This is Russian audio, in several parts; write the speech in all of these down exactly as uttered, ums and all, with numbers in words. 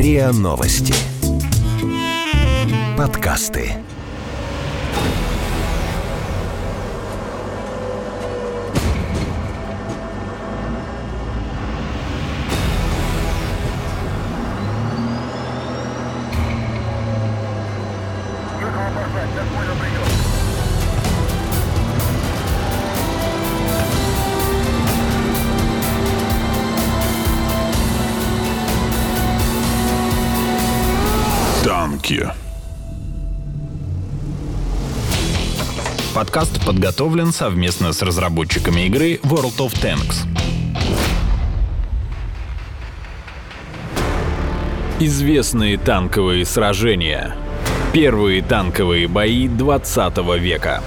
РИА Новости. Подкасты. Танки. Подкаст подготовлен совместно с разработчиками игры World of Tanks. Известные танковые сражения. Первые танковые бои двадцатого века.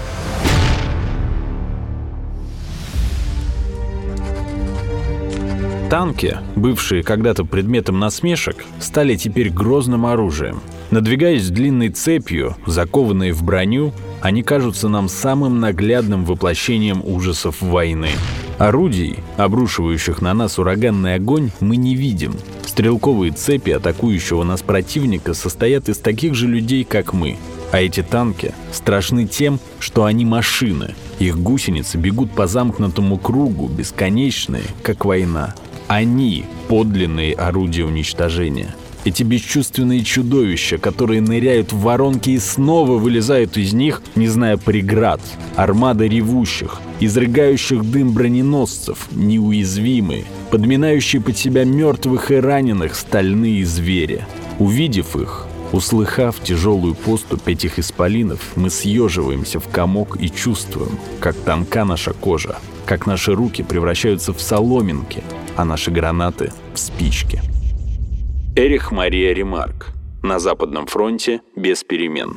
Танки, бывшие когда-то предметом насмешек, стали теперь грозным оружием. Надвигаясь длинной цепью, закованные в броню, они кажутся нам самым наглядным воплощением ужасов войны. Орудий, обрушивающих на нас ураганный огонь, мы не видим. Стрелковые цепи атакующего нас противника состоят из таких же людей, как мы. А эти танки страшны тем, что они машины. Их гусеницы бегут по замкнутому кругу, бесконечные, как война. Они — подлинные орудия уничтожения. Эти бесчувственные чудовища, которые ныряют в воронки и снова вылезают из них, не зная преград. Армада ревущих, изрыгающих дым броненосцев, неуязвимые, подминающие под себя мертвых и раненых стальные звери. Увидев их, услыхав тяжелую поступь этих исполинов, мы съеживаемся в комок и чувствуем, как тонка наша кожа, как наши руки превращаются в соломинки, а наши гранаты — в спички. Эрих Мария Ремарк. На Западном фронте без перемен.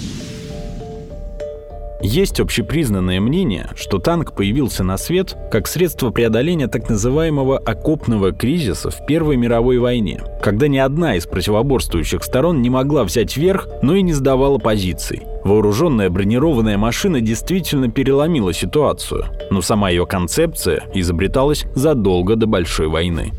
Есть общепризнанное мнение, что танк появился на свет как средство преодоления так называемого окопного кризиса в Первой мировой войне, когда ни одна из противоборствующих сторон не могла взять верх, но и не сдавала позиций. Вооруженная бронированная машина действительно переломила ситуацию, но сама ее концепция изобреталась задолго до Большой войны.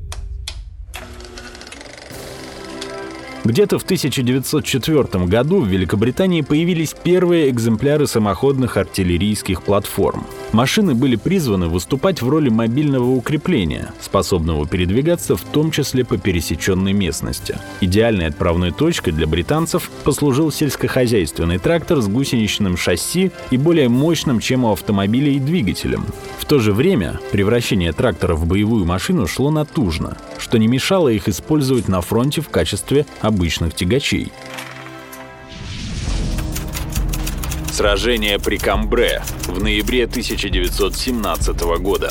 Где-то в тысяча девятьсот четвёртом году в Великобритании появились первые экземпляры самоходных артиллерийских платформ. Машины были призваны выступать в роли мобильного укрепления, способного передвигаться в том числе по пересеченной местности. Идеальной отправной точкой для британцев послужил сельскохозяйственный трактор с гусеничным шасси и более мощным, чем у автомобилей, двигателем. В то же время превращение трактора в боевую машину шло натужно, что не мешало их использовать на фронте в качестве обычных тягачей. Сражение при Камбре в ноябре тысяча девятьсот семнадцатого года.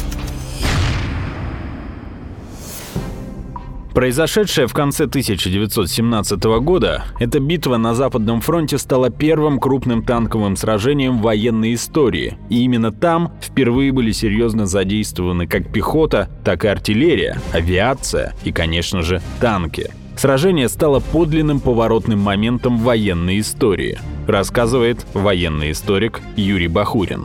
Произошедшая в конце тысяча девятьсот семнадцатого года, эта битва на Западном фронте стала первым крупным танковым сражением в военной истории, и именно там впервые были серьезно задействованы как пехота, так и артиллерия, авиация и, конечно же, танки. Сражение стало подлинным поворотным моментом в военной истории, рассказывает военный историк Юрий Бахурин.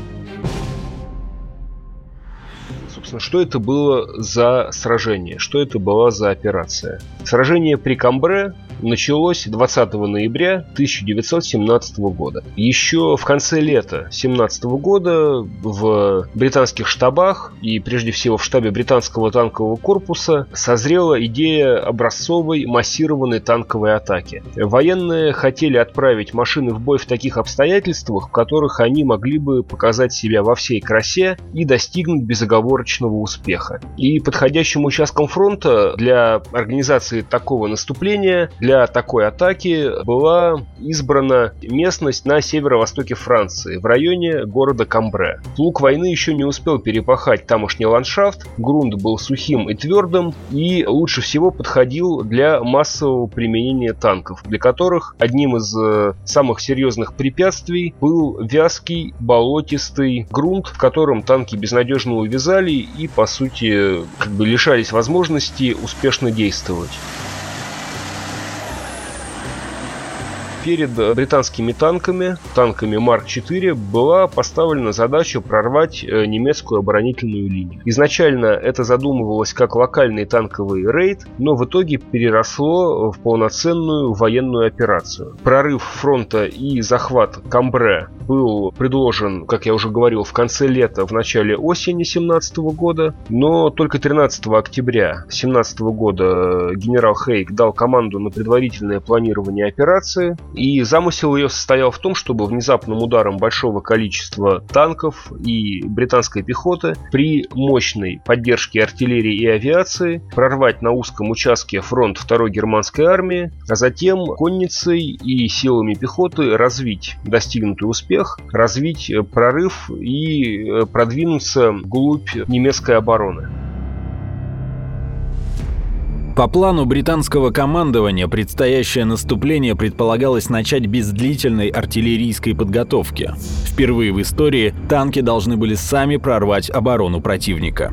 Собственно, что это было за сражение? Что это была за операция? Сражение при Камбре началось двадцатого ноября тысяча девятьсот семнадцатого года. Еще в конце лета семнадцатого года в британских штабах и прежде всего в штабе британского танкового корпуса созрела идея образцовой массированной танковой атаки. Военные хотели отправить машины в бой в таких обстоятельствах, в которых они могли бы показать себя во всей красе и достигнуть безоговорочного успеха. И подходящим участком фронта для организации такого наступления, для такой атаки была избрана местность на северо-востоке Франции, в районе города Камбре. Плуг войны еще не успел перепахать тамошний ландшафт, грунт был сухим и твердым и лучше всего подходил для массового применения танков, для которых одним из э, самых серьезных препятствий был вязкий, болотистый грунт, в котором танки безнадежно увязали и, по сути, как бы лишались возможности успешно действовать. перед британскими танками, танками Марк четыре, была поставлена задача прорвать немецкую оборонительную линию. Изначально это задумывалось как локальный танковый рейд, но в итоге переросло в полноценную военную операцию. Прорыв фронта и захват Камбре был предложен, как я уже говорил, в конце лета, в начале осени семнадцатого года, но только тринадцатого октября семнадцатого года генерал Хейг дал команду на предварительное планирование операции, и замысел ее состоял в том, чтобы внезапным ударом большого количества танков и британской пехоты при мощной поддержке артиллерии и авиации прорвать на узком участке фронт второй германской армии, а затем конницей и силами пехоты развить достигнутый успех, развить прорыв и продвинуться вглубь немецкой обороны. По плану британского командования предстоящее наступление предполагалось начать без длительной артиллерийской подготовки. Впервые в истории танки должны были сами прорвать оборону противника.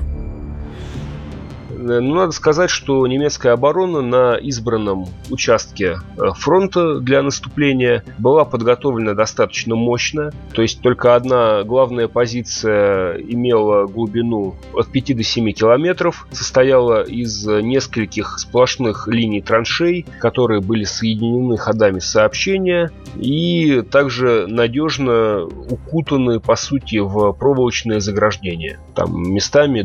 Ну, надо сказать, что немецкая оборона на избранном участке фронта для наступления была подготовлена достаточно мощно. То есть только одна главная позиция имела глубину от пяти до семи километров, состояла из нескольких сплошных линий траншей, которые были соединены ходами сообщения и также надежно укутаны, по сути, в проволочное заграждение. Там местами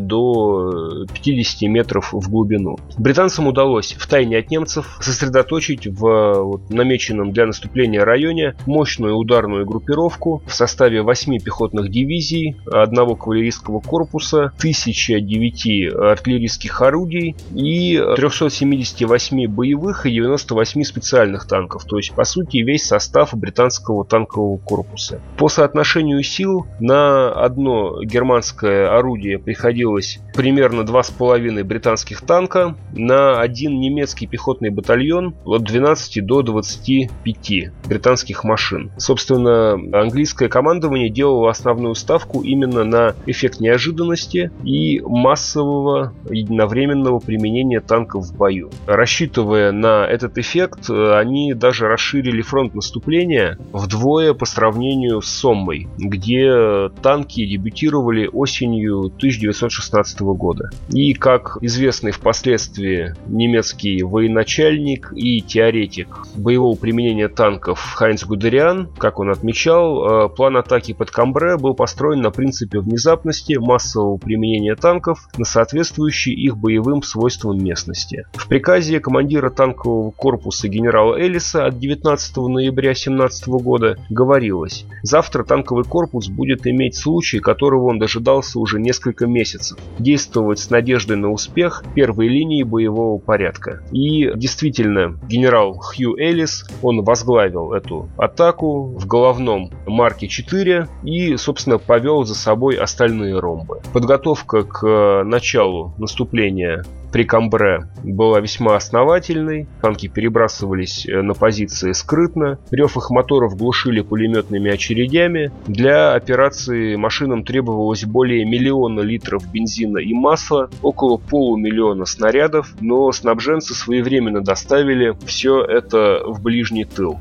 до пятидесяти метров в глубину. Британцам удалось втайне от немцев сосредоточить в вот, намеченном для наступления районе мощную ударную группировку в составе восьми пехотных дивизий, одного кавалерийского корпуса, тысячи девяти артиллерийских орудий и трёхсот семидесяти восьми боевых и девяноста восьми специальных танков. То есть, по сути, весь состав британского танкового корпуса. По соотношению сил на одно германское орудие приходилось примерно два с половиной британских танка, на один немецкий пехотный батальон от двенадцати до двадцати пяти британских машин. Собственно, английское командование делало основную ставку именно на эффект неожиданности и массового единовременного применения танков в бою. Рассчитывая на этот эффект, они даже расширили фронт наступления вдвое по сравнению с Соммой, где танки дебютировали осенью тысяча девятьсот шестнадцатого года. И, как известный впоследствии немецкий военачальник и теоретик боевого применения танков Хайнц Гудериан, как он отмечал, план атаки под Камбре был построен на принципе внезапности, массового применения танков на соответствующей их боевым свойствам местности. В приказе командира танкового корпуса генерала Эллиса от девятнадцатого ноября семнадцатого года говорилось: завтра танковый корпус будет иметь случай, которого он дожидался уже несколько месяцев, действовать с надеждой на успех первой линии боевого порядка. И действительно, генерал Хью Эллис, он возглавил эту атаку в головном Марке четыре и, собственно, повел за собой остальные ромбы. Подготовка к началу наступления при Камбре была весьма основательной, танки перебрасывались на позиции скрытно, рев их моторов глушили пулеметными очередями. Для операции машинам требовалось более миллиона литров бензина и масла, около полумиллиона снарядов, но снабженцы своевременно доставили все это в ближний тыл.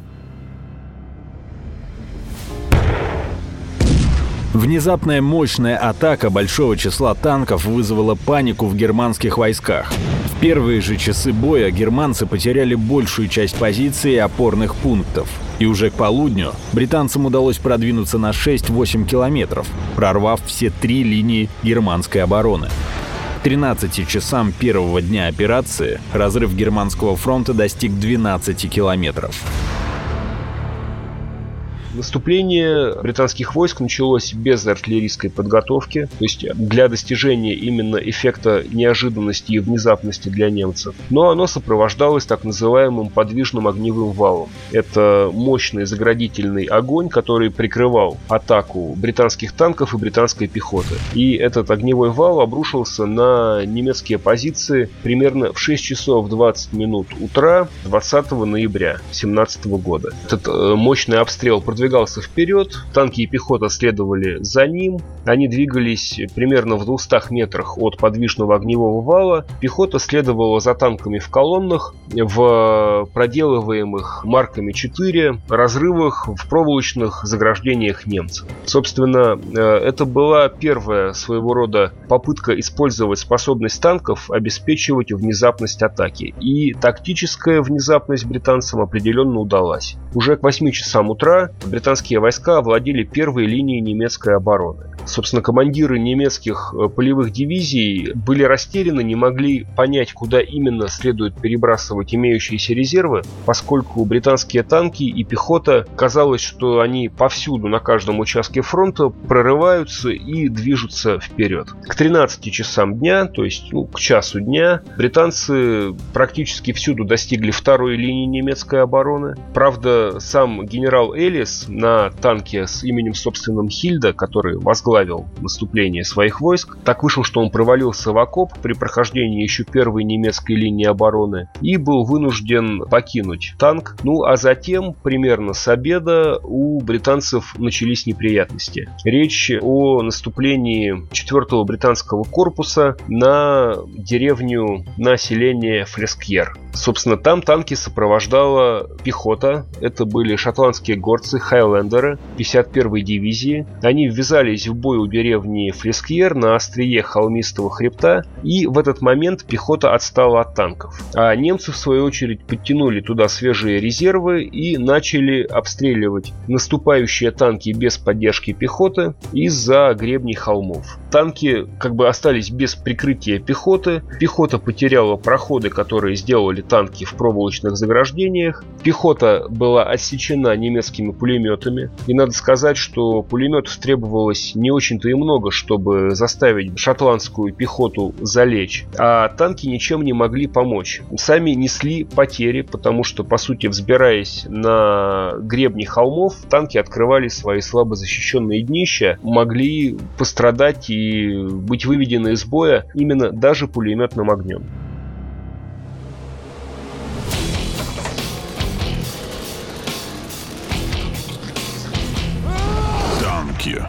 Внезапная мощная атака большого числа танков вызвала панику в германских войсках. В первые же часы боя германцы потеряли большую часть позиций и опорных пунктов. И уже к полудню британцам удалось продвинуться на шесть-восемь километров, прорвав все три линии германской обороны. К тринадцати часам первого дня операции разрыв германского фронта достиг двенадцати километров. Наступление британских войск началось без артиллерийской подготовки, то есть для достижения именно эффекта неожиданности и внезапности для немцев. Но оно сопровождалось так называемым подвижным огневым валом. Это мощный заградительный огонь, который прикрывал атаку британских танков и британской пехоты. И этот огневой вал обрушился на немецкие позиции примерно в шесть часов двадцать минут утра двадцатого ноября семнадцатого года. Этот мощный обстрел продолжался продвигался вперед, танки и пехота следовали за ним. Они двигались примерно в двухстах метрах от подвижного огневого вала. Пехота следовала за танками в колоннах, в проделываемых марками четыре разрывах в проволочных заграждениях немцев. Собственно, это была первая своего рода попытка использовать способность танков обеспечивать внезапность атаки. И тактическая внезапность британцам определенно удалась. Уже к восьми часам утра британские войска овладели первой линией немецкой обороны. Собственно, командиры немецких полевых дивизий были растеряны, не могли понять, куда именно следует перебрасывать имеющиеся резервы, поскольку британские танки и пехота, казалось, что они повсюду на каждом участке фронта прорываются и движутся вперед. К тринадцати часам дня, то есть ну, к часу дня, британцы практически всюду достигли второй линии немецкой обороны. Правда, сам генерал Эллис на танке с именем собственным Хильда, который возглавил наступление своих войск, так вышел, что он провалился в окоп при прохождении еще первой немецкой линии обороны и был вынужден покинуть танк. Ну а затем, примерно с обеда, у британцев начались неприятности. Речь о наступлении четвёртого британского корпуса на деревню, на селение Флескьер. Собственно, там танки сопровождала пехота. Это были шотландские горцы, хайлендеры пятьдесят первой дивизии. Они ввязались в бой у деревни Флескьер на острие холмистого хребта, и в этот момент пехота отстала от танков. А немцы, в свою очередь, подтянули туда свежие резервы и начали обстреливать наступающие танки без поддержки пехоты из-за гребней холмов. Танки как бы остались без прикрытия пехоты, пехота потеряла проходы, которые сделали танки в проволочных заграждениях, пехота была отсечена немецкими пулеметами, и надо сказать, что пулеметов требовалось не очень-то и много, чтобы заставить шотландскую пехоту залечь, а танки ничем не могли помочь. Сами несли потери, потому что, по сути, взбираясь на гребни холмов, танки открывали свои слабо защищенные днища, могли пострадать и быть выведены из боя именно даже пулеметным огнем. Танки.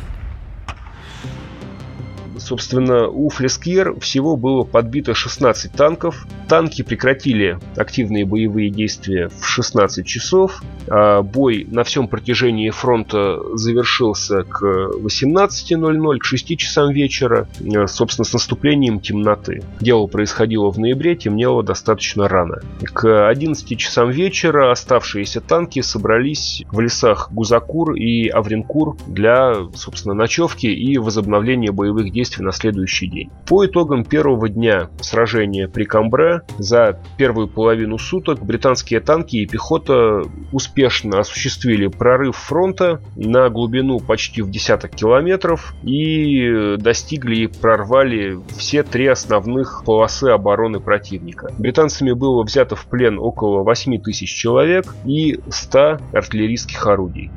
Собственно, у Флескьер всего было подбито шестнадцать танков. Танки прекратили активные боевые действия в шестнадцать часов. А бой на всем протяжении фронта завершился к восемнадцати ноль-ноль, к шести часам вечера, собственно, с наступлением темноты. Дело происходило в ноябре, темнело достаточно рано. К одиннадцати часам вечера оставшиеся танки собрались в лесах Гузакур и Авринкур для, собственно, ночевки и возобновления боевых действий на следующий день. По итогам первого дня сражения при Камбре за первую половину суток британские танки и пехота успешно осуществили прорыв фронта на глубину почти в десяток километров и достигли и прорвали все три основных полосы обороны противника. Британцами было взято в плен около восьми тысяч человек и ста артиллерийских орудий.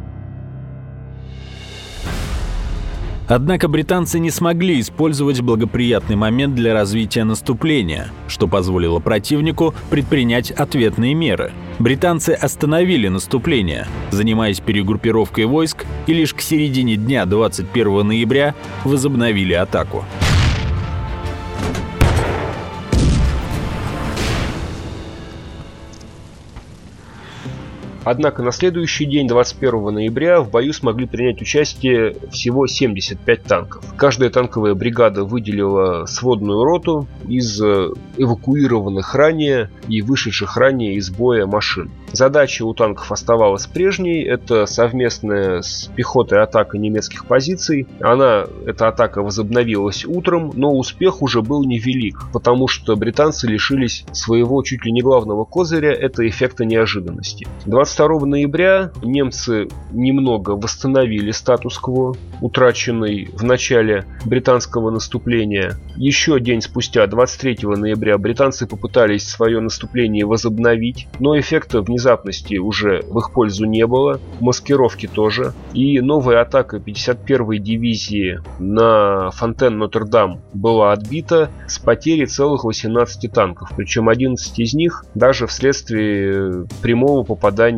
Однако британцы не смогли использовать благоприятный момент для развития наступления, что позволило противнику предпринять ответные меры. Британцы остановили наступление, занимаясь перегруппировкой войск, и лишь к середине дня двадцать первого ноября возобновили атаку. Однако на следующий день, двадцать первого ноября, в бою смогли принять участие всего семьдесят пять танков. Каждая танковая бригада выделила сводную роту из эвакуированных ранее и вышедших ранее из боя машин. Задача у танков оставалась прежней. Это совместная с пехотой атака немецких позиций. Она, эта атака возобновилась утром, но успех уже был невелик, потому что британцы лишились своего чуть ли не главного козыря, это эффекта неожиданности. двадцать второго ноября немцы немного восстановили статус-кво, утраченный в начале британского наступления. Еще день спустя, двадцать третьего ноября, британцы попытались свое наступление возобновить, но эффекта внезапности уже в их пользу не было, маскировки тоже. И новая атака пятьдесят первой дивизии на Фонтен-Нотр-Дам была отбита с потерей целых восемнадцати танков, причем одиннадцать из них даже вследствие прямого попадания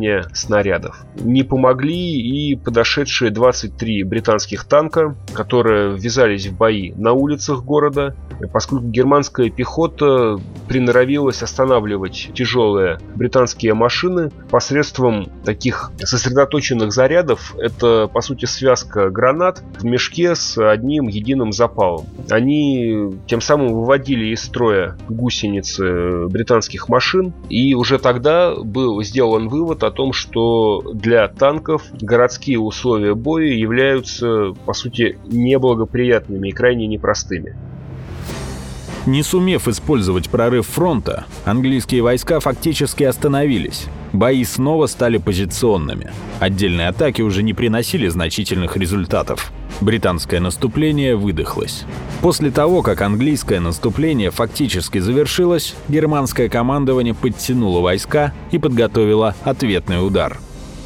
попадания снарядов. Не помогли и подошедшие двадцать три британских танка, которые ввязались в бои на улицах города, поскольку германская пехота приноровилась останавливать тяжелые британские машины посредством таких сосредоточенных зарядов. Это, по сути, связка гранат в мешке с одним единым запалом. Они тем самым выводили из строя гусеницы британских машин, и уже тогда был сделан вывод о том, что для танков городские условия боя являются, по сути, неблагоприятными и крайне непростыми. Не сумев использовать прорыв фронта, английские войска фактически остановились. Бои снова стали позиционными. Отдельные атаки уже не приносили значительных результатов. Британское наступление выдохлось. После того, как английское наступление фактически завершилось, германское командование подтянуло войска и подготовило ответный удар.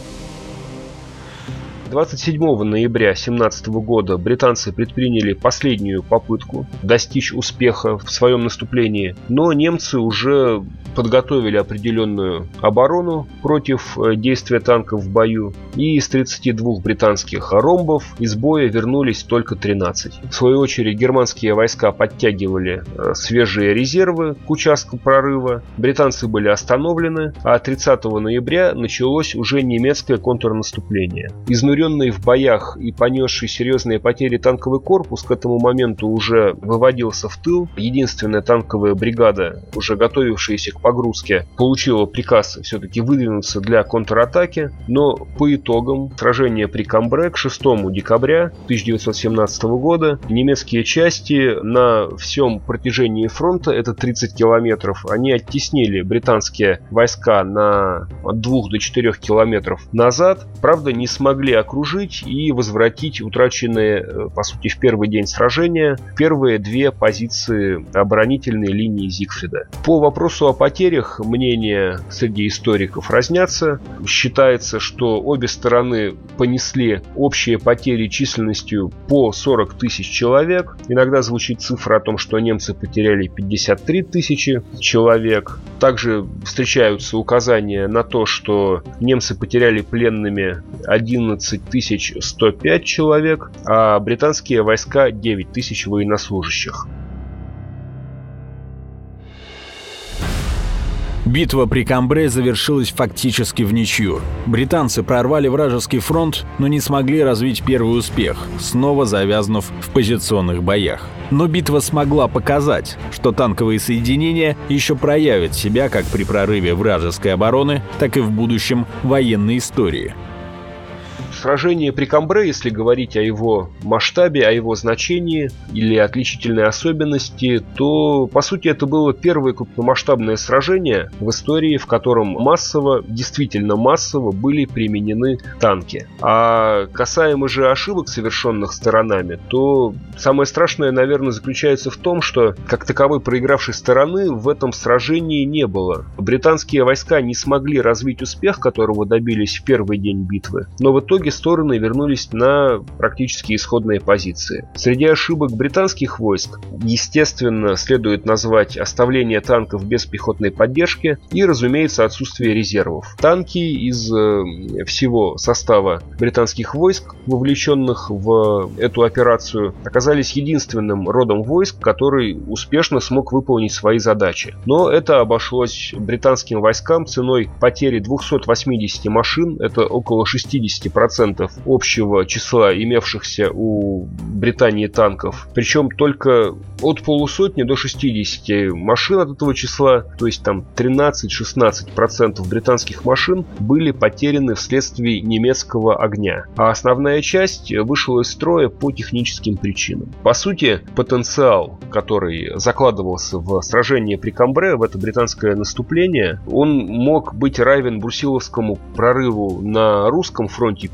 двадцать седьмого ноября тысяча девятьсот семнадцатого года британцы предприняли последнюю попытку достичь успеха в своем наступлении, но немцы уже подготовили определенную оборону против действия танков в бою, и из тридцати двух британских ромбов из боя вернулись только тринадцать. В свою очередь германские войска подтягивали свежие резервы к участку прорыва, британцы были остановлены, а тридцатого ноября началось уже немецкое контрнаступление. Изнуренный в боях и понесший серьезные потери танковый корпус к этому моменту уже выводился в тыл. Единственная танковая бригада, уже готовившаяся к погрузке, получила приказ все-таки выдвинуться для контратаки, но по итогам сражения при Камбре к шестому декабря тысяча девятьсот семнадцатого года немецкие части на всем протяжении фронта, это тридцать километров, они оттеснили британские войска на от двух до четырёх километров назад, правда не смогли окружить и возвратить утраченные, по сути, в первый день сражения первые две позиции оборонительной линии Зигфрида. По вопросу о потерях мнения среди историков разнятся. Считается, что обе стороны понесли общие потери численностью по сорок тысяч человек. Иногда звучит цифра о том, что немцы потеряли пятьдесят три тысячи человек. Также встречаются указания на то, что немцы потеряли пленными одиннадцать тысяч сто пять человек, а британские войска девять тысяч военнослужащих. Битва при Камбре завершилась фактически в ничью. Британцы прорвали вражеский фронт, но не смогли развить первый успех, снова завязнув в позиционных боях. Но битва смогла показать, что танковые соединения еще проявят себя как при прорыве вражеской обороны, так и в будущем военной истории. Сражение при Камбре, если говорить о его масштабе, о его значении или отличительной особенности, то, по сути, это было первое крупномасштабное сражение в истории, в котором массово, действительно массово были применены танки. А касаемо же ошибок, совершенных сторонами, то самое страшное, наверное, заключается в том, что как таковой проигравшей стороны в этом сражении не было. Британские войска не смогли развить успех, которого добились в первый день битвы, но в итоге стороны вернулись на практически исходные позиции. Среди ошибок британских войск, естественно, следует назвать оставление танков без пехотной поддержки и, разумеется, отсутствие резервов. Танки из э, всего состава британских войск, вовлеченных в эту операцию, оказались единственным родом войск, который успешно смог выполнить свои задачи. Но это обошлось британским войскам ценой потери двухсот восьмидесяти машин, это около шестидесяти процентов общего числа имевшихся у Британии танков. Причем только от полусотни до шестидесяти машин от этого числа, то есть там тринадцать-шестнадцать процентов британских машин были потеряны вследствие немецкого огня. А основная часть вышла из строя по техническим причинам. По сути, потенциал, который закладывался в сражении при Камбре, в это британское наступление, он мог быть равен Брусиловскому прорыву на русском фронте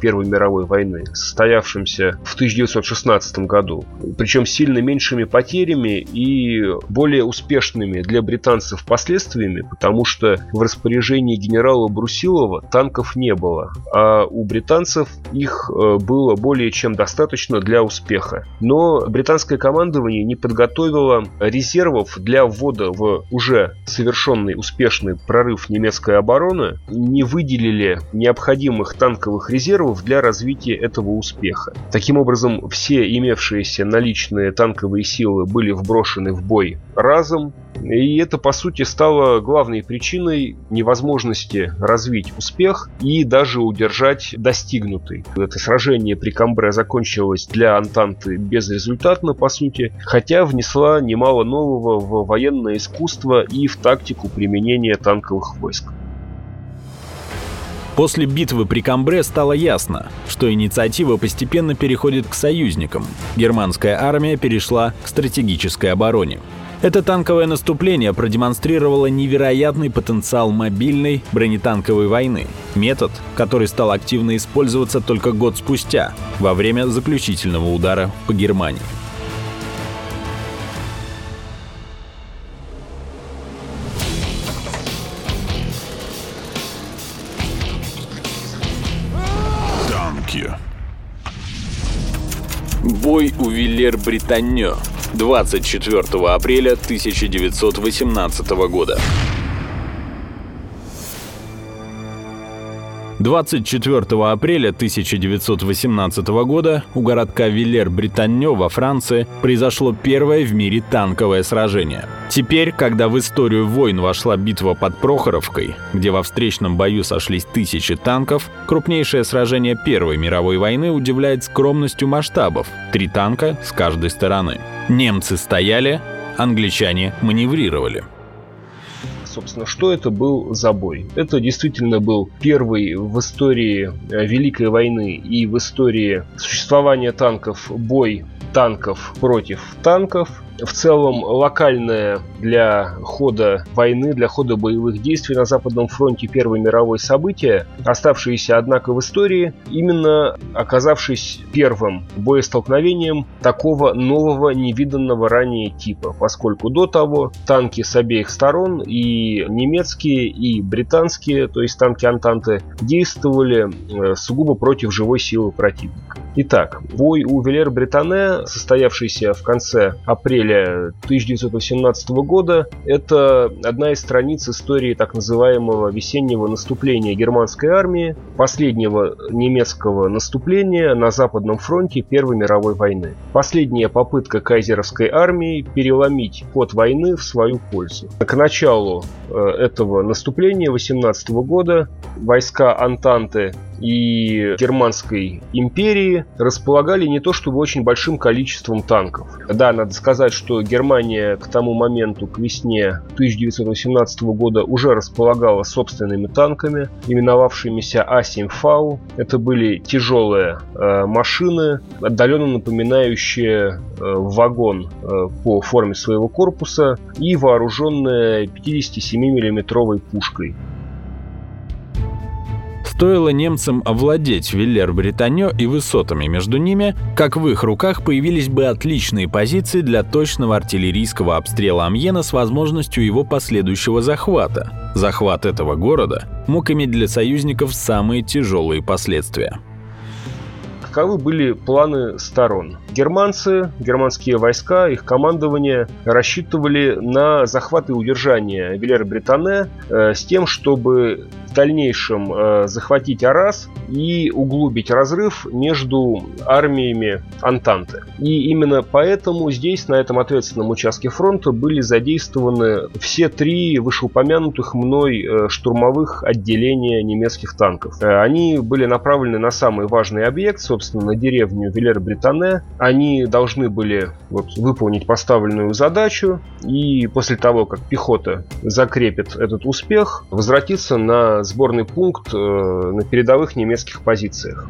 Первой мировой войны, состоявшемся в тысяча девятьсот шестнадцатом году. Причем сильно меньшими потерями и более успешными для британцев последствиями, потому что в распоряжении генерала Брусилова танков не было, а у британцев их было более чем достаточно для успеха. Но британское командование не подготовило резервов для ввода в уже совершенный успешный прорыв немецкой обороны, не выделили необходимых танковых резервов для развития этого успеха. Таким образом, все имевшиеся наличные танковые силы были вброшены в бой разом, и это, по сути, стало главной причиной невозможности развить успех и даже удержать достигнутый. Это сражение при Камбре закончилось для Антанты безрезультатно, по сути, хотя внесла немало нового в военное искусство и в тактику применения танковых войск. После битвы при Камбре стало ясно, что инициатива постепенно переходит к союзникам. Германская армия перешла к стратегической обороне. Это танковое наступление продемонстрировало невероятный потенциал мобильной бронетанковой войны. Метод, который стал активно использоваться только год спустя, во время заключительного удара по Германии. Бой у Виллер-Бретонне, двадцать четвёртого апреля тысяча девятьсот восемнадцатого года. двадцать четвёртого апреля тысяча девятьсот восемнадцатого года у городка Виллер-Бретонне во Франции произошло первое в мире танковое сражение. Теперь, когда в историю войн вошла битва под Прохоровкой, где во встречном бою сошлись тысячи танков, крупнейшее сражение Первой мировой войны удивляет скромностью масштабов – три танка с каждой стороны. Немцы стояли, англичане маневрировали. Собственно, что это был за бой? Это действительно был первый в истории Великой войны и в истории существования танков бой танков против танков. В целом, локальное для хода войны, для хода боевых действий на Западном фронте Первой мировой события, оставшиеся, однако, в истории, именно оказавшись первым боестолкновением такого нового, невиданного ранее типа, поскольку до того танки с обеих сторон, и немецкие, и британские, то есть танки Антанты, действовали сугубо против живой силы противника. Итак, бой у Виллер-Бретонне, состоявшийся в конце апреля тысяча девятьсот восемнадцатого года, это одна из страниц истории так называемого весеннего наступления германской армии, последнего немецкого наступления на Западном фронте Первой мировой войны. Последняя попытка кайзеровской армии переломить ход войны в свою пользу. К началу этого наступления восемнадцатого года войска Антанты и Германской империи располагали не то чтобы очень большим количеством танков. Да, надо сказать, что Германия к тому моменту, к весне тысяча девятьсот восемнадцатого года, уже располагала собственными танками, именовавшимися А семь Фау. Это были тяжелые э, машины, отдаленно напоминающие э, вагон э, по форме своего корпуса и вооруженные пятидесятисемимиллиметровой пушкой. Стоило немцам овладеть Виллер-Бретонне и высотами между ними, как в их руках появились бы отличные позиции для точного артиллерийского обстрела Амьена с возможностью его последующего захвата. Захват этого города мог иметь для союзников самые тяжелые последствия. Каковы были планы сторон? Германцы, германские войска, их командование рассчитывали на захват и удержание Виллер-Бретонне э, с тем, чтобы в дальнейшем э, захватить Аррас и углубить разрыв между армиями Антанты. И именно поэтому здесь, на этом ответственном участке фронта, были задействованы все три вышеупомянутых мной э, штурмовых отделения немецких танков. Э, они были направлены на самый важный объект, собственно, на деревню Виллер-Бретонне. Они должны были вот, выполнить поставленную задачу и после того, как пехота закрепит этот успех, возвратиться на сборный пункт э, на передовых немецких позициях.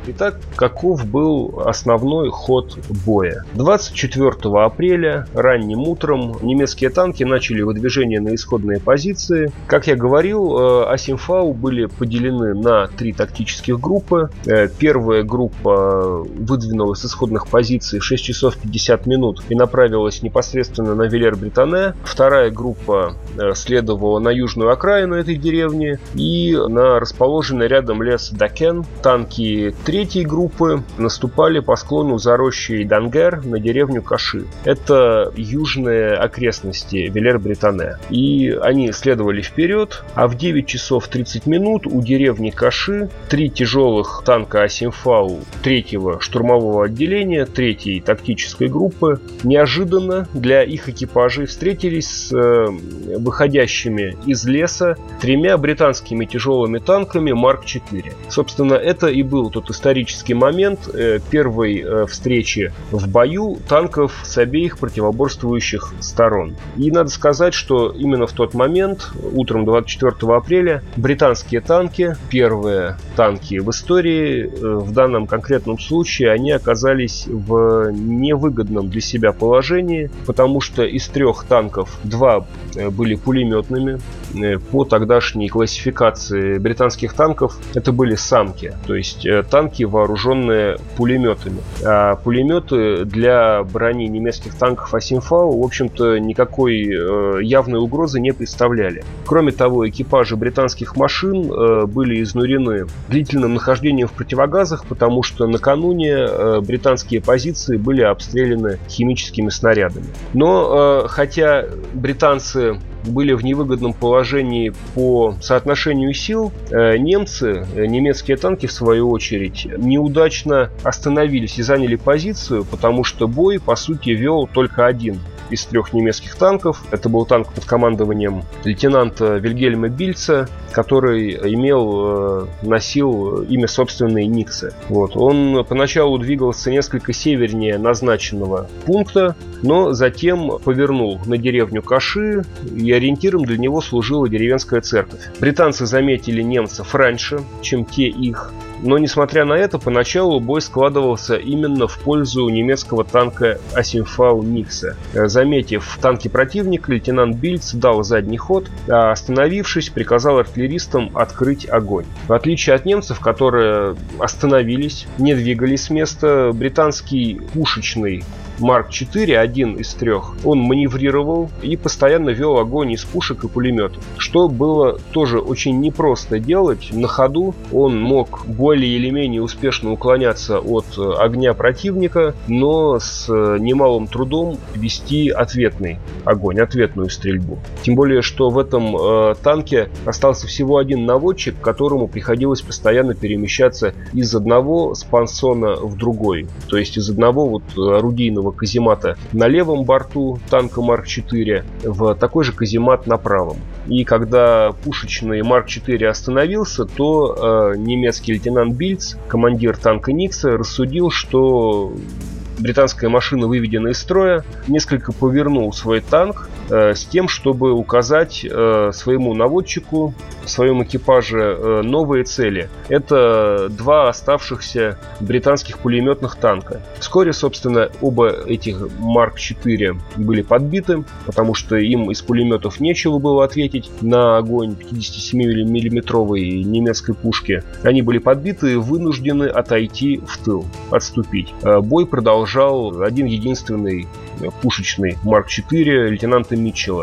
Итак, каков был основной ход боя? двадцать четвёртого апреля ранним утром немецкие танки начали выдвижение на исходные позиции. Как я говорил, Асимфау были поделены на три тактических группы. Первая группа выдвинулась с исходных позиций в шесть часов пятьдесят минут и направилась непосредственно на Вилер-Бретане. Вторая группа следовала на южную окраину этой деревни и на расположенный рядом лес Дакен. Танки третьей группы наступали по склону заросшей Дангер на деревню Каши. Это южные окрестности Вилер-Бретане. И они следовали вперед, а в девять часов тридцать минут у деревни Каши три тяжелых танка Асимфау третьего штурмового отделения третьей тактической группы неожиданно для их экипажей встретились с э, выходящими из леса тремя британскими тяжелыми танками Марк четыре. Собственно, это и был тот исторический момент э, первой э, встречи в бою танков с обеих противоборствующих сторон. И надо сказать, что именно в тот момент, утром двадцать четвёртого апреля, британские танки, первые танки в истории, э, в данном конкретном случае, они оказались в невыгодном для себя положении, потому что из трех танков два э, были пулеметными. Э, по тогдашней классификации британских танков это были самки, то есть э, танки, вооруженные пулеметами. А пулеметы для брони немецких танков Асимфау, в общем-то, никакой э, явной угрозы не представляли. Кроме того, экипажи британских машин э, были изнурены длительным нахождением в противогазах, потому что накануне э, британские позиции были обстреляны химическими снарядами. Но э, хотя британцы были в невыгодном положении по соотношению сил, немцы, немецкие танки, в свою очередь, неудачно остановились и заняли позицию, потому что бой, по сути, вел только один из трех немецких танков. Это был танк под командованием лейтенанта Вильгельма Бильца, который имел, носил имя собственное Никсе. Вот. Он поначалу двигался несколько севернее назначенного пункта, но затем повернул на деревню Каши, и ориентиром для него служила деревенская церковь. Британцы заметили немцев раньше, чем те их. Но, несмотря на это, поначалу бой складывался именно в пользу немецкого танка Асимфау Никсе. Заметив танки противника, лейтенант Бильц дал задний ход, а остановившись, приказал артиллеристам открыть огонь. В отличие от немцев, которые остановились, не двигались с места, британский пушечный Марк четыре, один из трех, он маневрировал и постоянно вел огонь из пушек и пулеметов, что было тоже очень непросто делать. На ходу он мог более или менее успешно уклоняться от огня противника, но с немалым трудом вести ответный огонь, ответную стрельбу. Тем более, что в этом э, танке остался всего один наводчик, которому приходилось постоянно перемещаться из одного спансона в другой, то есть из одного вот орудийного каземата на левом борту танка Марк четыре в такой же каземат на правом. И когда пушечный Марк четыре остановился, то э, немецкий лейтенант Бильц, командир танка Никсе, рассудил, что британская машина выведена из строя, несколько повернул свой танк э, с тем, чтобы указать э, своему наводчику, в своем экипаже э, новые цели. Это два оставшихся британских пулеметных танка. Вскоре, собственно, оба этих Марк четыре были подбиты, потому что им из пулеметов нечего было ответить на огонь пятидесятисемимиллиметровой немецкой пушки. Они были подбиты и вынуждены отойти в тыл, отступить. Э, бой продолжал один единственный пушечный Марк четыре лейтенанта Митчелла.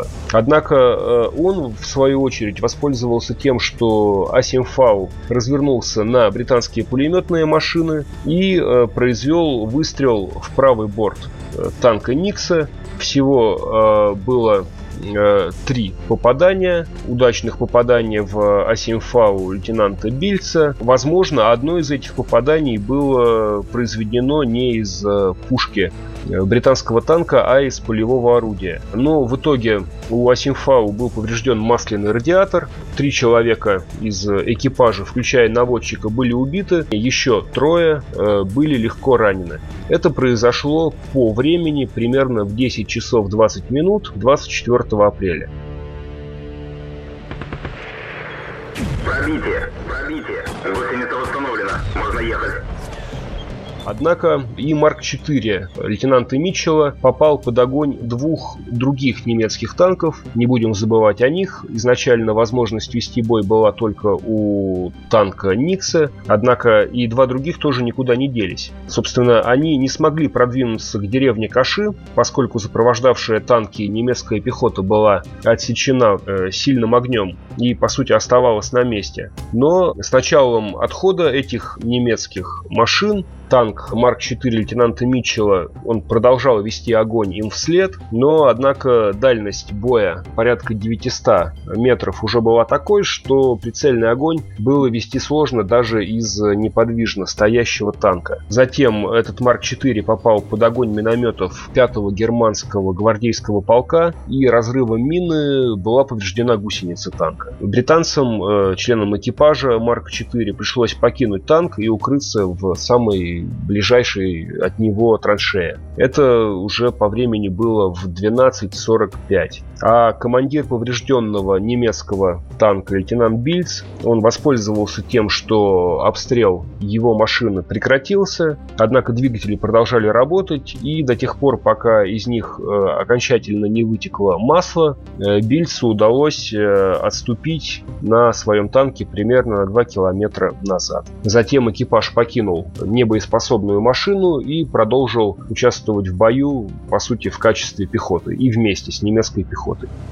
Однако он, в свою очередь, воспользовался тем, что Асимфау развернулся на британские пулеметные машины и произвел выстрел в правый борт танка Никсе. Всего было три попадания, удачных попадания в Асимфау лейтенанта Бильца. Возможно, одно из этих попаданий было произведено не из пушки британского танка, а из полевого орудия. Но в итоге у Асимфау был поврежден масляный радиатор. Три человека из экипажа, включая наводчика, были убиты. Еще трое были легко ранены. Это произошло по времени примерно в десять часов двадцать минут двадцать четвёртого апреля. Пробитие, пробитие. Гусеница восстановлена. Можно ехать. Однако и Марк четыре лейтенанта Митчелла попал под огонь двух других немецких танков. Не будем забывать о них. Изначально возможность вести бой была только у танка Никса, однако и два других тоже никуда не делись. Собственно, они не смогли продвинуться к деревне Каши, поскольку сопровождавшая танки немецкая пехота была отсечена э, сильным огнем и, по сути, оставалась на месте. Но с началом отхода этих немецких машин танк Марк четыре лейтенанта Митчелла, он продолжал вести огонь им вслед, но, однако, дальность боя порядка девятьсот метров уже была такой, что прицельный огонь было вести сложно даже из неподвижно стоящего танка. Затем этот Марк четыре попал под огонь минометов пятого германского гвардейского полка, и разрывом мины была повреждена гусеница танка. Британцам, э, членам экипажа Марк четыре, пришлось покинуть танк и укрыться в самой ближайшей от него траншее. Это уже по времени было в двенадцать сорок пять. А командир поврежденного немецкого танка лейтенант Бильц, он воспользовался тем, что обстрел его машины прекратился, однако двигатели продолжали работать, и до тех пор, пока из них э, окончательно не вытекло масло, э, Бильцу удалось э, отступить на своем танке примерно на два километра назад. Затем экипаж покинул небоеспособную машину и продолжил участвовать в бою, по сути, в качестве пехоты и вместе с немецкой пехотой.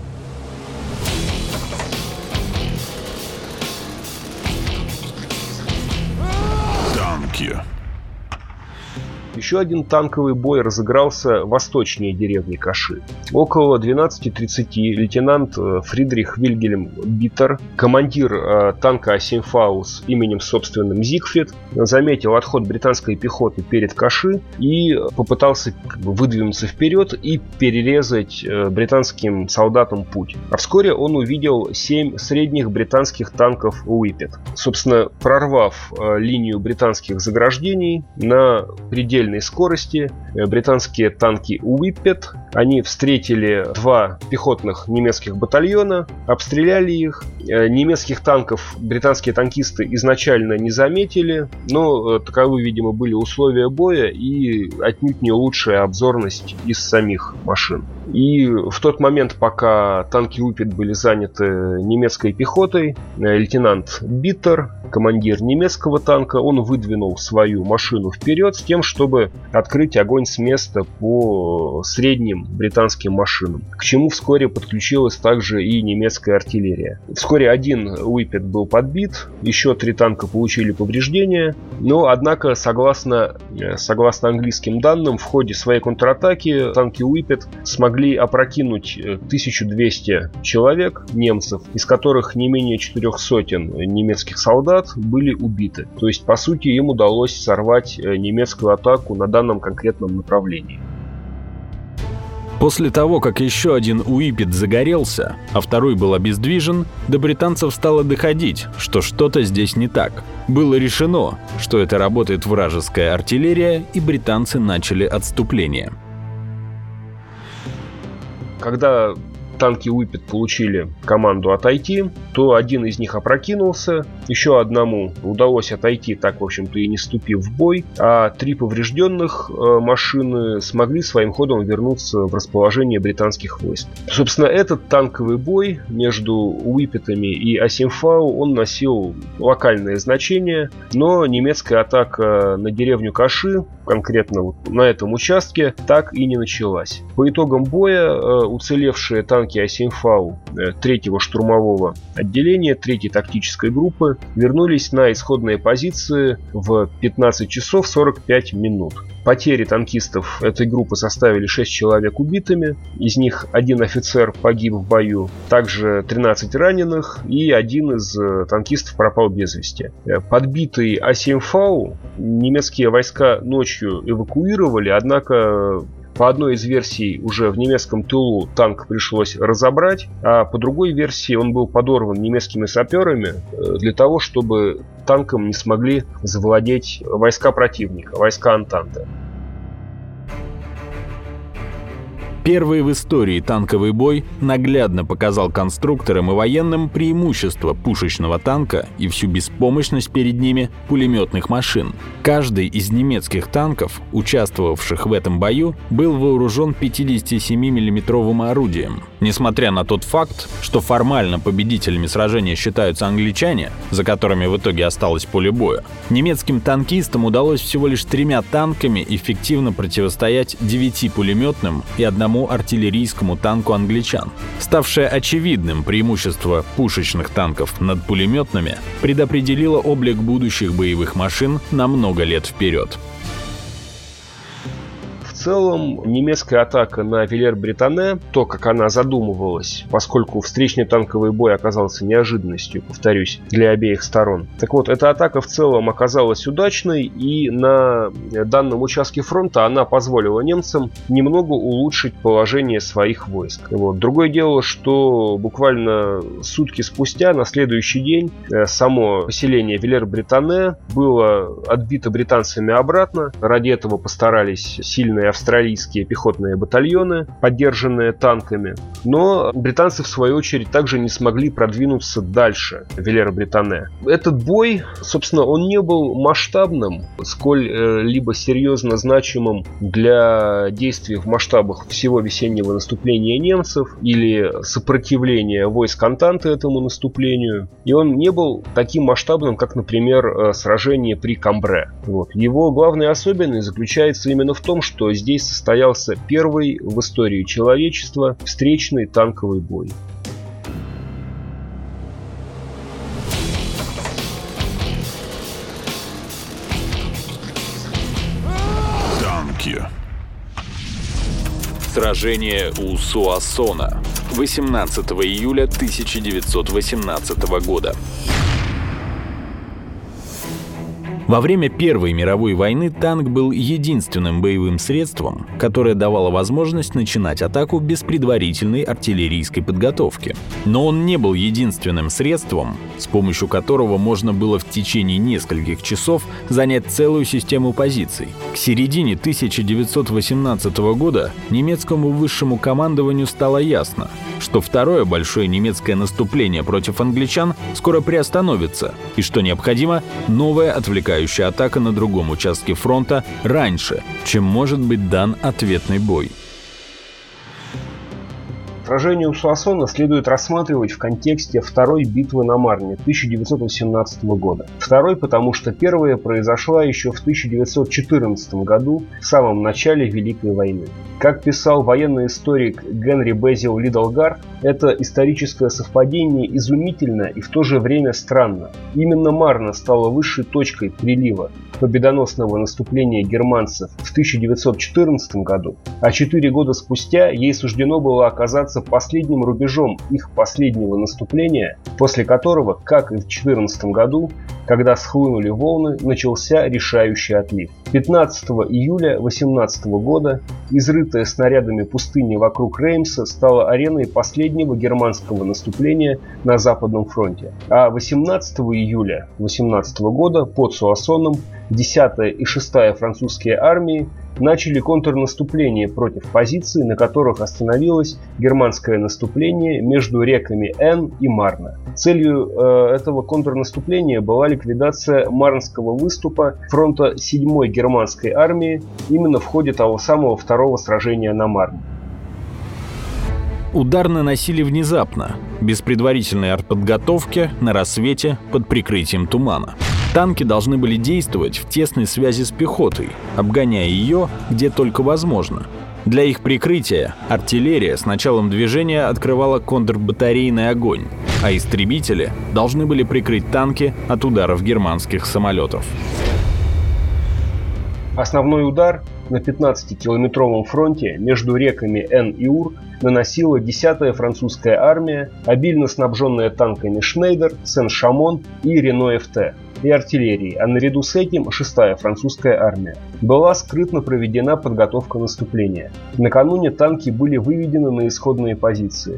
Танки. Еще один танковый бой разыгрался восточнее деревни Каши. Около двенадцати тридцати лейтенант Фридрих Вильгельм Биттер, командир э, танка Асимфаус именем собственным Зигфрид, заметил отход британской пехоты перед Каши и попытался как бы выдвинуться вперед и перерезать э, британским солдатам путь. А вскоре он увидел семь средних британских танков Уипет. Собственно, прорвав э, линию британских заграждений на пределе скорости, британские танки Уипет, они встретили два пехотных немецких батальона, обстреляли их. Немецких танков британские танкисты изначально не заметили, но таковы, видимо, были условия боя и отнюдь не лучшая обзорность из самих машин. И в тот момент, пока танки Уипет были заняты немецкой пехотой, лейтенант Биттер, командир немецкого танка, он выдвинул свою машину вперед с тем, чтобы открыть огонь с места по средним британским машинам, к чему вскоре подключилась также и немецкая артиллерия. Вскоре один Уипет был подбит, еще три танка получили повреждения, но, однако, согласно, согласно английским данным, в ходе своей контратаки танки Уипет смогли опрокинуть тысячу двести человек, немцев, из которых не менее четырех сотен немецких солдат были убиты. То есть, по сути, им удалось сорвать немецкую атаку на данном конкретном направлении. После того, как еще один Уипет загорелся, а второй был обездвижен, до британцев стало доходить, что что-то здесь не так. Было решено, что это работает вражеская артиллерия, и британцы начали отступление. Когда танки Уипет получили команду отойти, то один из них опрокинулся, еще одному удалось отойти, так, в общем-то, и не вступив в бой, а три поврежденных э, машины смогли своим ходом вернуться в расположение британских войск. Собственно, этот танковый бой между Уипетами и Асимфау, он носил локальное значение, но немецкая атака на деревню Каши, конкретно вот на этом участке, так и не началась. По итогам боя э, уцелевшие танки Асимфау третьего штурмового отделения третьей тактической группы вернулись на исходные позиции в пятнадцать часов сорок пять минут. Потери танкистов этой группы составили шесть человек убитыми, из них один офицер погиб в бою, также тринадцать раненых, и один из танкистов пропал без вести. Подбитый Асимфау немецкие войска ночью эвакуировали, однако по одной из версий уже в немецком тылу танк пришлось разобрать, а по другой версии он был подорван немецкими саперами для того, чтобы танком не смогли завладеть войска противника, войска Антанты. Первый в истории танковый бой наглядно показал конструкторам и военным преимущество пушечного танка и всю беспомощность перед ними пулеметных машин. Каждый из немецких танков, участвовавших в этом бою, был вооружен пятидесятисемимиллиметровым орудием. Несмотря на тот факт, что формально победителями сражения считаются англичане, за которыми в итоге осталось поле боя, немецким танкистам удалось всего лишь тремя танками эффективно противостоять девяти пулеметным и одному артиллерийскому танку англичан. Ставшее очевидным преимущество пушечных танков над пулеметными предопределило облик будущих боевых машин на много лет вперед. В целом, немецкая атака на Вилер-Бретане, то, как она задумывалась, поскольку встречный танковый бой оказался неожиданностью, повторюсь, для обеих сторон. Так вот, эта атака в целом оказалась удачной, и на данном участке фронта она позволила немцам немного улучшить положение своих войск. Вот. Другое дело, что буквально сутки спустя, на следующий день, само поселение Вилер-Бретане было отбито британцами обратно. Ради этого постарались сильные австралийские пехотные батальоны, поддержанные танками. Но британцы, в свою очередь, также не смогли продвинуться дальше Вилер-Бретане. Этот бой, собственно, он не был масштабным, сколь-либо серьезно значимым для действий в масштабах всего весеннего наступления немцев или сопротивления войск Антанты этому наступлению. И он не был таким масштабным, как, например, сражение при Камбре. Вот. Его главная особенность заключается именно в том, что здесь состоялся первый в истории человечества встречный танковый бой. Танки. Сражение у Суассона. восемнадцатого июля тысяча девятьсот восемнадцатого года. Во время Первой мировой войны танк был единственным боевым средством, которое давало возможность начинать атаку без предварительной артиллерийской подготовки. Но он не был единственным средством, с помощью которого можно было в течение нескольких часов занять целую систему позиций. К середине тысяча девятьсот восемнадцатого года немецкому высшему командованию стало ясно, что второе большое немецкое наступление против англичан скоро приостановится, и что необходима новая отвлекающая атака на другом участке фронта раньше, чем может быть дан ответный бой. Сражение у Суассона следует рассматривать в контексте Второй битвы на Марне тысяча девятьсот восемнадцатого года. Второй, потому что первая произошла еще в тысяча девятьсот четырнадцатом году, в самом начале Великой войны. Как писал военный историк Генри Безил Лиддлгард, это историческое совпадение изумительно и в то же время странно. Именно Марна стала высшей точкой прилива победоносного наступления германцев в тысяча девятьсот четырнадцатом году, а четыре года спустя ей суждено было оказаться последним рубежом их последнего наступления, после которого, как и в две тысячи четырнадцатом году, когда схлынули волны, начался решающий отлив. пятнадцатого июля две тысячи восемнадцатого года изрытая снарядами пустыня вокруг Реймса стала ареной последнего германского наступления на Западном фронте. А восемнадцатого июля две тысячи восемнадцатого года под Суассоном десятая и шестая французские армии начали контрнаступление против позиций, на которых остановилось германское наступление между реками Эн и Марна. Целью э, этого контрнаступления была ликвидация Марнского выступа фронта седьмой германской армии именно в ходе того самого второго сражения на Марне. Удар наносили внезапно, без предварительной артподготовки, на рассвете под прикрытием тумана. Танки должны были действовать в тесной связи с пехотой, обгоняя ее где только возможно. Для их прикрытия артиллерия с началом движения открывала контрбатарейный огонь, а истребители должны были прикрыть танки от ударов германских самолетов. Основной удар на пятнадцатикилометровом фронте между реками Эн и Ур наносила десятая французская армия, обильно снабженная танками Шнейдер, Сен-Шамон и Рено-эф тэ, и артиллерией, а наряду с этим шестая французская армия. Была скрытно проведена подготовка наступления. Накануне танки были выведены на исходные позиции.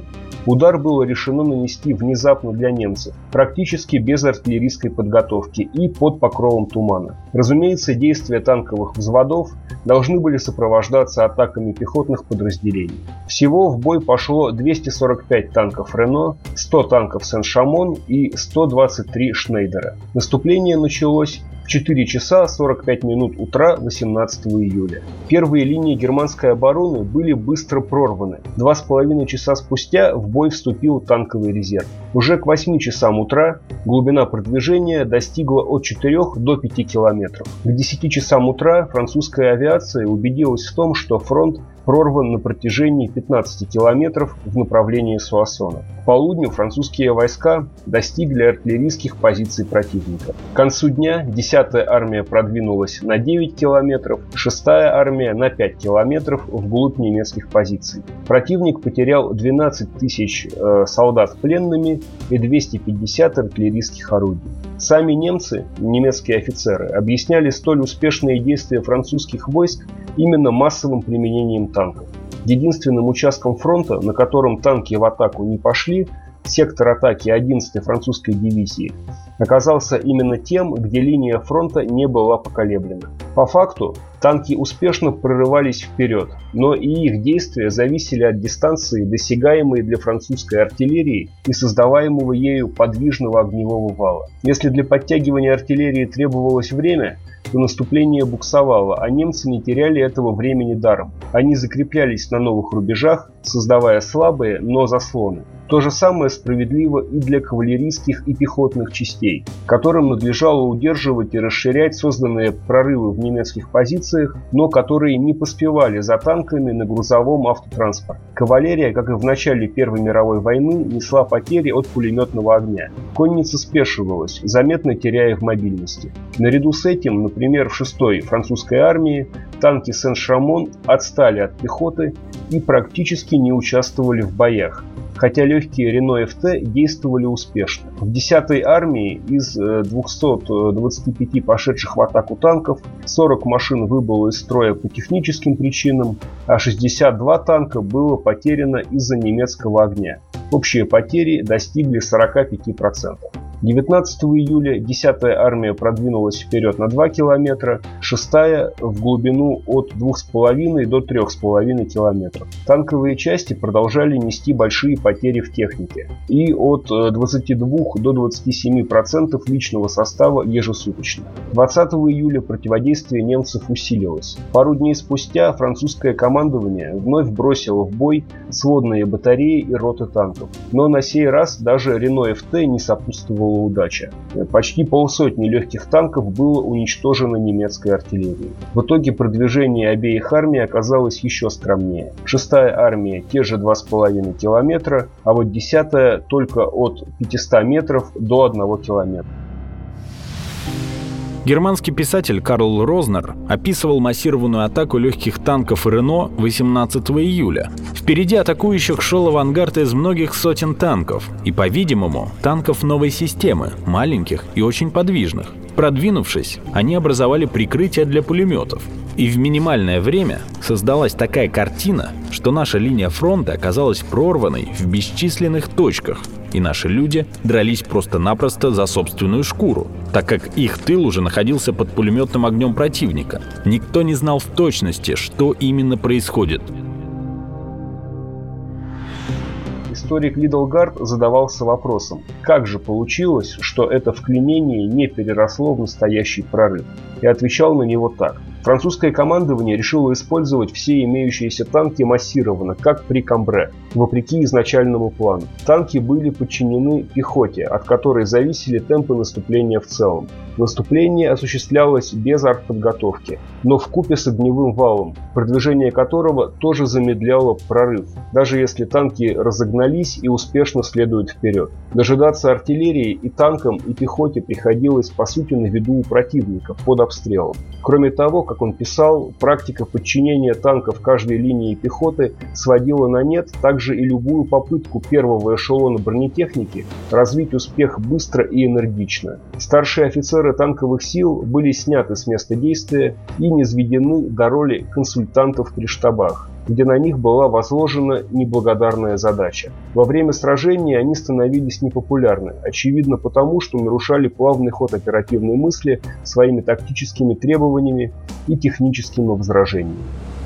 Удар было решено нанести внезапно для немцев, практически без артиллерийской подготовки и под покровом тумана. Разумеется, действия танковых взводов должны были сопровождаться атаками пехотных подразделений. Всего в бой пошло двести сорок пять танков Рено, сто танков Сен-Шамон и сто двадцать три Шнейдера. Наступление началось в четыре часа сорок пять минут утра восемнадцатого июля. Первые линии германской обороны были быстро прорваны. Два с половиной часа спустя в бой вступил танковый резерв. Уже к восьми часам утра глубина продвижения достигла от четырёх до пяти километров. К десяти часам утра французская авиация убедилась в том, что фронт прорван на протяжении пятнадцати километров в направлении Суассона. К полудню французские войска достигли артиллерийских позиций противника. К концу дня десятая армия продвинулась на девять километров, шестая армия на пять километров вглубь немецких позиций. Противник потерял двенадцать тысяч э, солдат пленными и двести пятьдесят артиллерийских орудий. Сами немцы, немецкие офицеры, объясняли столь успешные действия французских войск именно массовым применением танков. Единственным участком фронта, на котором танки в атаку не пошли, сектор атаки одиннадцатой французской дивизии, оказался именно тем, где линия фронта не была поколеблена. По факту, танки успешно прорывались вперед, но и их действия зависели от дистанции, досягаемой для французской артиллерии и создаваемого ею подвижного огневого вала. Если для подтягивания артиллерии требовалось время, то наступление буксовало, а немцы не теряли этого времени даром. Они закреплялись на новых рубежах, создавая слабые, но заслоны. То же самое справедливо и для кавалерийских и пехотных частей, которым надлежало удерживать и расширять созданные прорывы в немецких позициях, но которые не поспевали за танками на грузовом автотранспорте. Кавалерия, как и в начале Первой мировой войны, несла потери от пулеметного огня. Конница спешивалась, заметно теряя в мобильности. Наряду с этим, например, в шестой французской армии танки Сен-Шамон отстали от пехоты и практически не участвовали в боях, хотя легкие Рено эф тэ действовали успешно. В десятой армии из двухсот двадцати пяти пошедших в атаку танков сорок машин выбыло из строя по техническим причинам, а шестьдесят два танка было потеряно из-за немецкого огня. Общие потери достигли сорока пяти процентов. девятнадцатого июля десятая армия продвинулась вперед на два километра, шестая в глубину от двух с половиной до трёх с половиной километров. Танковые части продолжали нести большие потери в технике и от двадцати двух до двадцати семи процентов личного состава ежесуточно. двадцатого июля противодействие немцев усилилось. Пару дней спустя французское командование вновь бросило в бой сводные батареи и роты танков, но на сей раз даже Рено эф тэ не сопутствовало удача. Почти полсотни легких танков было уничтожено немецкой артиллерией. В итоге продвижение обеих армий оказалось еще скромнее. Шестая армия те же два с половиной километра, а вот десятая только от пятисот метров до одного километра. Германский писатель Карл Рознер описывал массированную атаку легких танков Рено восемнадцатого июля. Впереди атакующих шел авангард из многих сотен танков и, по-видимому, танков новой системы, маленьких и очень подвижных. Продвинувшись, они образовали прикрытие для пулеметов. И в минимальное время создалась такая картина, что наша линия фронта оказалась прорванной в бесчисленных точках, и наши люди дрались просто-напросто за собственную шкуру, так как их тыл уже находился под пулеметным огнем противника. Никто не знал в точности, что именно происходит. Историк Лидлгард задавался вопросом, как же получилось, что это вклинение не переросло в настоящий прорыв, и отвечал на него так. Французское командование решило использовать все имеющиеся танки массированно, как при Камбре, вопреки изначальному плану. Танки были подчинены пехоте, от которой зависели темпы наступления в целом. Наступление осуществлялось без артподготовки, но вкупе с огневым валом, продвижение которого тоже замедляло прорыв, даже если танки разогнались и успешно следуют вперед. Дожидаться артиллерии и танкам, и пехоте приходилось по сути на виду у противника, под обстрелом. Кроме того, как он писал, практика подчинения танков каждой линии пехоты сводила на нет также и любую попытку первого эшелона бронетехники развить успех быстро и энергично. Старшие офицеры танковых сил были сняты с места действия и низведены до роли консультантов при штабах. где на них была возложена неблагодарная задача. Во время сражения они становились непопулярны, очевидно потому, что нарушали плавный ход оперативной мысли своими тактическими требованиями и техническими возражениями.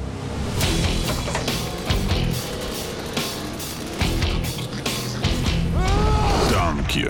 Танки.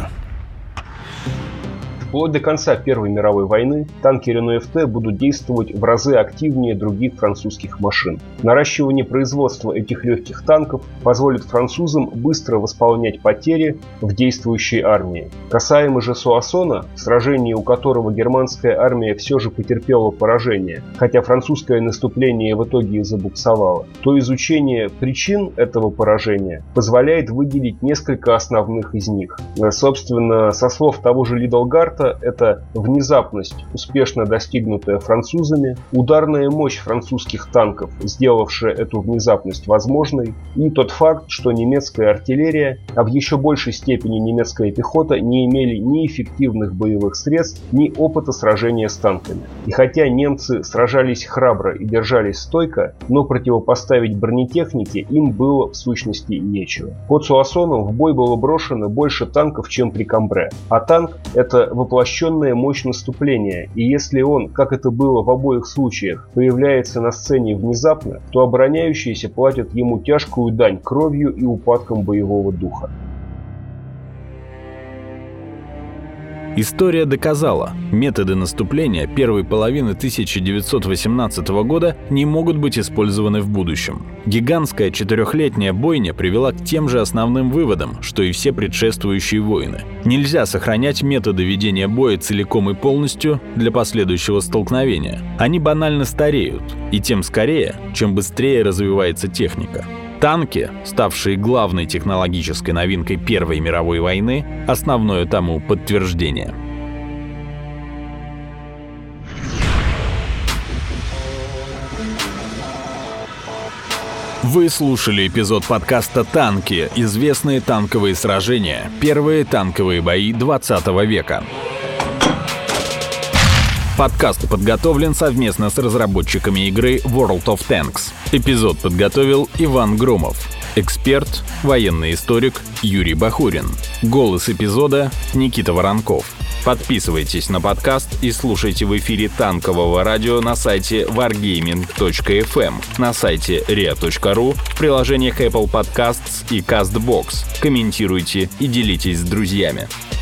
Вплоть до конца Первой мировой войны танки Рено эф тэ будут действовать в разы активнее других французских машин. Наращивание производства этих легких танков позволит французам быстро восполнять потери в действующей армии. Касаемо же Суассона, в сражении у которого германская армия все же потерпела поражение, хотя французское наступление в итоге забуксовало, то изучение причин этого поражения позволяет выделить несколько основных из них. Собственно, со слов того же Лидлгарта, это внезапность, успешно достигнутая французами, ударная мощь французских танков, сделавшая эту внезапность возможной, и тот факт, что немецкая артиллерия, а в еще большей степени немецкая пехота не имели ни эффективных боевых средств, ни опыта сражения с танками. И хотя немцы сражались храбро и держались стойко, но противопоставить бронетехнике им было в сущности нечего. Под Суассоном в бой было брошено больше танков, чем при Камбре, а танк — это воплощенная мощь наступления, и если он, как это было в обоих случаях, появляется на сцене внезапно, то обороняющиеся платят ему тяжкую дань кровью и упадком боевого духа. История доказала, методы наступления первой половины тысяча девятьсот восемнадцатого года не могут быть использованы в будущем. Гигантская четырехлетняя бойня привела к тем же основным выводам, что и все предшествующие войны. Нельзя сохранять методы ведения боя целиком и полностью для последующего столкновения. Они банально стареют, и тем скорее, чем быстрее развивается техника. Танки, ставшие главной технологической новинкой Первой мировой войны, основное тому подтверждение. Вы слушали эпизод подкаста «Танки. Известные танковые сражения. Первые танковые бои двадцатого века». Подкаст подготовлен совместно с разработчиками игры World of Tanks. Эпизод подготовил Иван Громов. Эксперт, военный историк Юрий Бахурин. Голос эпизода Никита Воронков. Подписывайтесь на подкаст и слушайте в эфире танкового радио на сайте wargaming точка эф эм, на сайте риа точка ру, в приложениях Apple Podcasts и CastBox. Комментируйте и делитесь с друзьями.